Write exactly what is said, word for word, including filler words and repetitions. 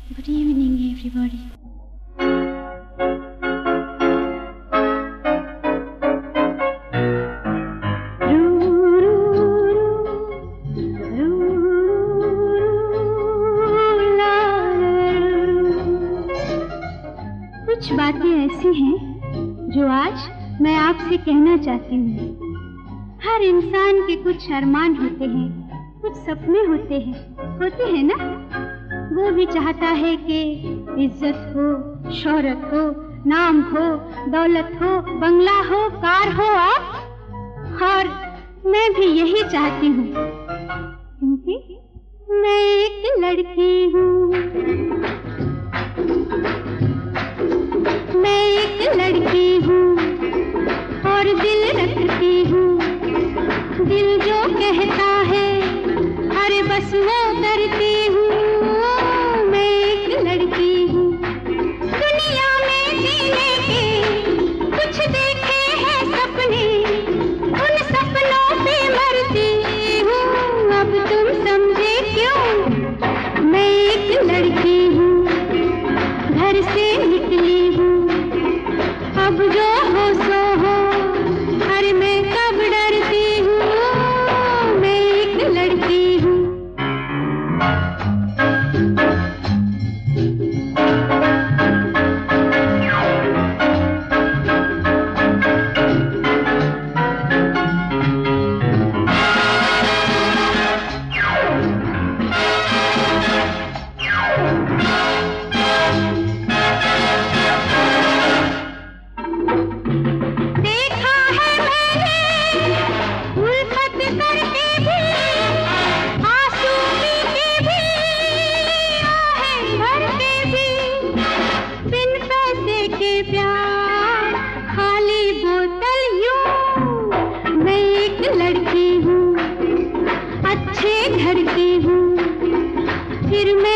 Good evening, everybody. कुछ बातें ऐसी हैं जो आज मैं आपसे कहना चाहती हूँ। हर इंसान के कुछ अरमान होते हैं, कुछ सपने होते हैं, होते हैं ना? वो भी चाहता है कि इज्जत हो, शोहरत हो, नाम हो, दौलत हो, बंगला हो, कार हो, और मैं भी यही चाहती हूँ, क्योंकि मैं एक लड़की हूँ। मैं एक लड़की हूँ और दिल रखती हूँ। दिल जो कहता है अरे बस वो करती हूँ। मैं एक लड़की हूँ, दुनिया में जीने के कुछ देखे हैं सपने, उन सपनों पे मरती हूँ। अब तुम समझे क्यों? मैं एक लड़की हूँ, घर से निकली हूँ, अब जो हो सो हो, अरे मैं कब डरती हूँ। मैं एक लड़की हूँ। फिर मैं